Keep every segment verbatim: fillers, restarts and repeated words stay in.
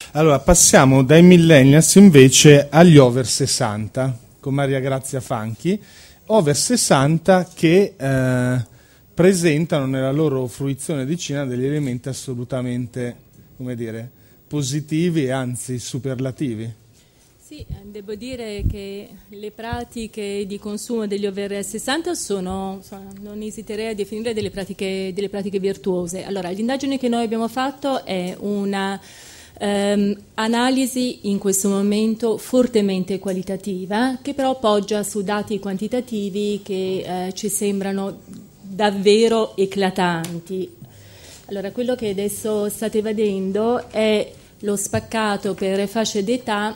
Allora, passiamo dai millennials invece agli over sessanta, con Maria Grazia Fanchi. Over sessanta che eh, presentano nella loro fruizione di Cina degli elementi assolutamente, come dire, positivi e anzi superlativi. Sì, devo dire che le pratiche di consumo degli over sessanta sono, sono non esiterei a definire delle pratiche, delle pratiche virtuose. Allora, l'indagine che noi abbiamo fatto è una ehm, analisi in questo momento fortemente qualitativa, che però poggia su dati quantitativi che eh, ci sembrano davvero eclatanti. Allora, quello che adesso state vedendo è lo spaccato per fasce d'età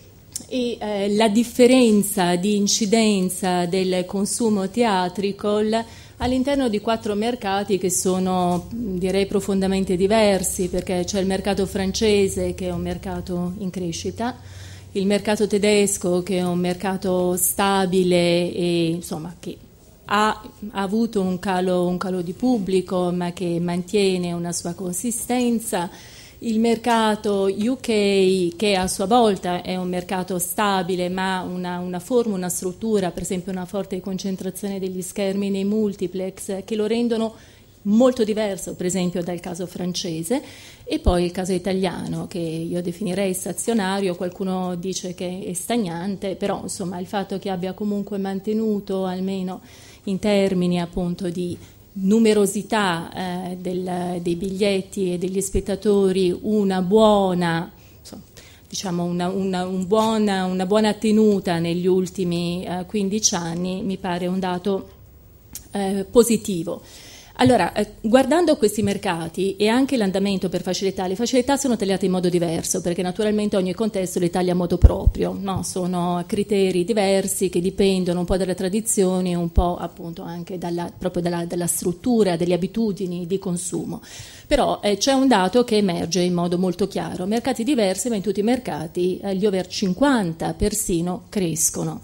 e eh, la differenza di incidenza del consumo theatrical all'interno di quattro mercati che sono, direi, profondamente diversi, perché c'è il mercato francese che è un mercato in crescita, il mercato tedesco che è un mercato stabile e insomma che ha, ha avuto un calo, un calo di pubblico ma che mantiene una sua consistenza. Il mercato U K, che a sua volta è un mercato stabile ma una, una forma, una struttura, per esempio una forte concentrazione degli schermi nei multiplex che lo rendono molto diverso per esempio dal caso francese, e poi il caso italiano che io definirei stazionario, qualcuno dice che è stagnante, però insomma il fatto che abbia comunque mantenuto almeno in termini appunto di numerosità eh, del, dei biglietti e degli spettatori una buona, insomma, diciamo una, una, un buona, una buona tenuta negli ultimi eh, quindici anni, mi pare un dato eh, positivo. Allora, eh, guardando questi mercati e anche l'andamento per facilità, le facilità sono tagliate in modo diverso, perché naturalmente ogni contesto le taglia a modo proprio, no? Sono criteri diversi che dipendono un po' dalle tradizioni, un po' appunto anche dalla, proprio dalla, dalla struttura, delle abitudini di consumo. Però eh, c'è un dato che emerge in modo molto chiaro: mercati diversi, ma in tutti i mercati eh, gli over cinquanta persino crescono.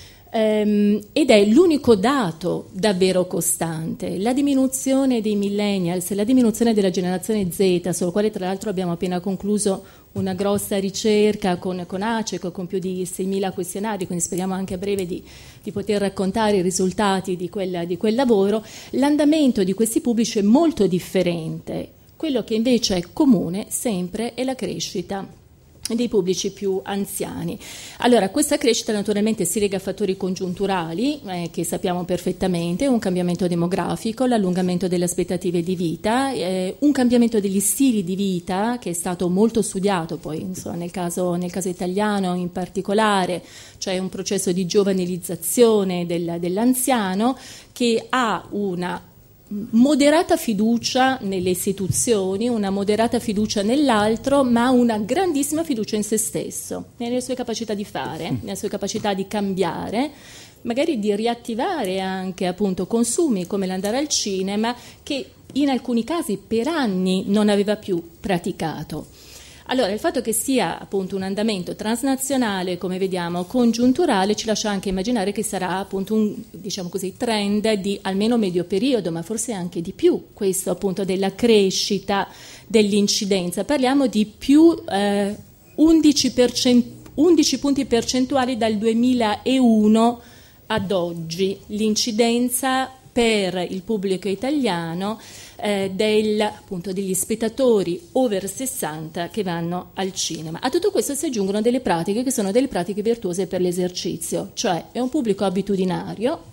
Um, ed è l'unico dato davvero costante. La diminuzione dei millennials, la diminuzione della generazione Z, sulla quale tra l'altro abbiamo appena concluso una grossa ricerca con, con ACECO, con più di seimila questionari, quindi speriamo anche a breve di, di poter raccontare i risultati di quel, di quel lavoro. L'andamento di questi pubblici è molto differente. Quello che invece è comune sempre è la crescita dei pubblici più anziani. Allora, questa crescita naturalmente si lega a fattori congiunturali eh, che sappiamo perfettamente: un cambiamento demografico, l'allungamento delle aspettative di vita, eh, un cambiamento degli stili di vita che è stato molto studiato poi insomma, nel caso, nel caso italiano in particolare, cioè un processo di giovanilizzazione del, dell'anziano che ha una moderata fiducia nelle istituzioni, una moderata fiducia nell'altro, ma una grandissima fiducia in se stesso, nelle sue capacità di fare, nelle sue capacità di cambiare, magari di riattivare anche appunto consumi come l'andare al cinema, che in alcuni casi per anni non aveva più praticato. Allora, il fatto che sia appunto un andamento transnazionale, come vediamo, congiunturale, ci lascia anche immaginare che sarà appunto un, diciamo così, trend di almeno medio periodo, ma forse anche di più, questo appunto della crescita dell'incidenza. Parliamo di più eh, undici, undici punti percentuali dal duemilauno ad oggi, l'incidenza per il pubblico italiano eh, del, appunto, degli spettatori over sessanta che vanno al cinema. A tutto questo si aggiungono delle pratiche che sono delle pratiche virtuose per l'esercizio, cioè è un pubblico abitudinario,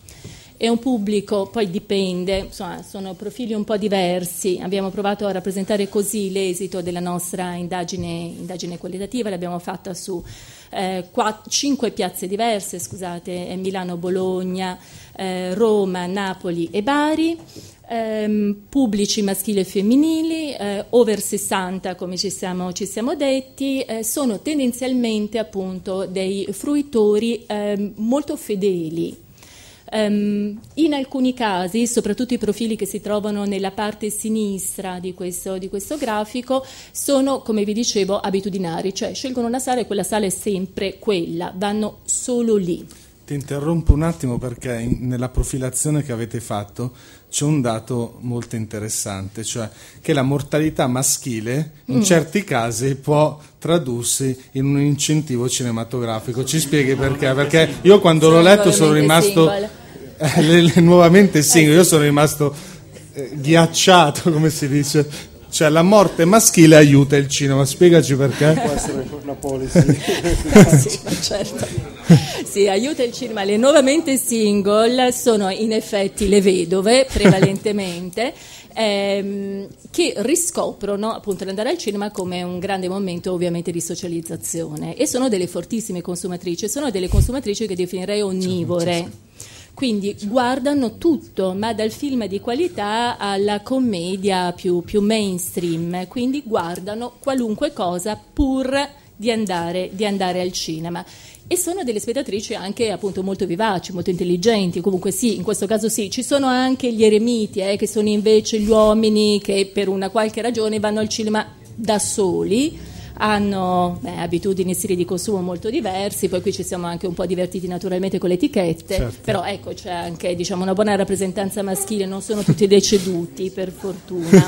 è un pubblico, poi dipende, insomma, sono profili un po' diversi. Abbiamo provato a rappresentare così l'esito della nostra indagine, indagine qualitativa, l'abbiamo fatta su eh, quattro, cinque piazze diverse, scusate, Milano, Bologna, eh, Roma, Napoli e Bari. Ehm, pubblici maschili e femminili, eh, over sessanta come ci siamo, ci siamo detti, eh, sono tendenzialmente appunto dei fruitori eh, molto fedeli. Um, in alcuni casi, soprattutto i profili che si trovano nella parte sinistra di questo, di questo grafico, sono, come vi dicevo, abitudinari, cioè scelgono una sala e quella sala è sempre quella, vanno solo lì. Ti interrompo un attimo perché in, nella profilazione che avete fatto c'è un dato molto interessante, cioè che la mortalità maschile in mm. certi casi può tradursi in un incentivo cinematografico. Ci spieghi perché? Perché io quando l'ho letto sono rimasto eh, le, le, nuovamente singolo, io sono rimasto eh, ghiacciato, come si dice. Cioè la morte maschile aiuta il cinema, spiegaci perché. Può essere una policy. Sì, ma certo. Sì, aiuta il cinema. Le nuovamente single sono in effetti le vedove, prevalentemente, ehm, che riscoprono appunto l'andare al cinema come un grande momento ovviamente di socializzazione, e sono delle fortissime consumatrici, sono delle consumatrici che definirei onnivore. Quindi guardano tutto, ma dal film di qualità alla commedia più, più mainstream, quindi guardano qualunque cosa pur di andare, di andare al cinema. E sono delle spettatrici anche appunto molto vivaci, molto intelligenti, comunque sì, in questo caso sì. Ci sono anche gli eremiti, eh, che sono invece gli uomini che per una qualche ragione vanno al cinema da soli, hanno beh, abitudini e stili di consumo molto diversi, poi qui ci siamo anche un po' divertiti naturalmente con le etichette, certo. Però ecco c'è anche diciamo una buona rappresentanza maschile, non sono tutti deceduti per fortuna.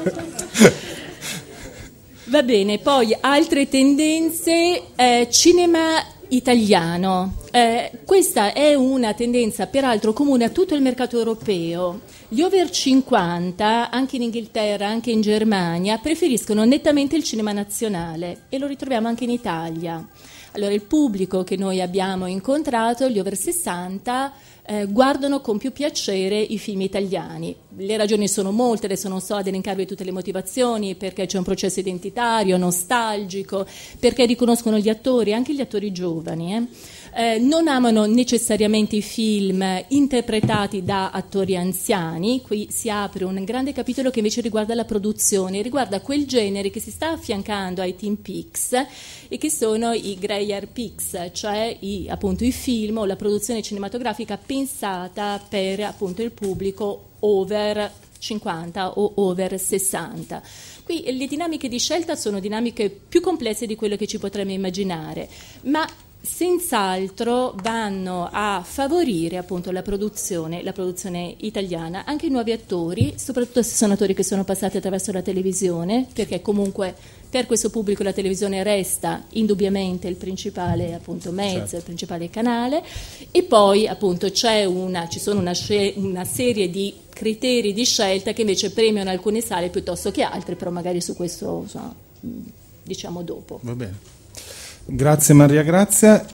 Va bene, poi altre tendenze, eh, cinema italiano. Eh, questa è una tendenza peraltro comune a tutto il mercato europeo. Gli over cinquanta, anche in Inghilterra, anche in Germania, preferiscono nettamente il cinema nazionale, e lo ritroviamo anche in Italia. Allora il pubblico che noi abbiamo incontrato, gli over sessanta, eh, guardano con più piacere i film italiani. Le ragioni sono molte, adesso non so ad elencarvi tutte le motivazioni, perché c'è un processo identitario, nostalgico, perché riconoscono gli attori, anche gli attori giovani, eh. Eh, non amano necessariamente i film interpretati da attori anziani. Qui si apre un grande capitolo che invece riguarda la produzione, riguarda quel genere che si sta affiancando ai Teen Pics e che sono i Grey Hair Pics, cioè i, appunto, i film o la produzione cinematografica pensata per appunto il pubblico over cinquanta o over sessanta. Qui le dinamiche di scelta sono dinamiche più complesse di quello che ci potremmo immaginare, ma senz'altro vanno a favorire appunto la produzione, la produzione italiana, anche i nuovi attori, soprattutto se sono attori che sono passati attraverso la televisione, perché comunque per questo pubblico la televisione resta indubbiamente il principale appunto mezzo, certo. Il principale canale, e poi appunto c'è una, ci sono una, sce- una serie di criteri di scelta che invece premiano alcune sale piuttosto che altre, però magari su questo insomma, diciamo dopo. Va bene. Grazie Maria Grazia.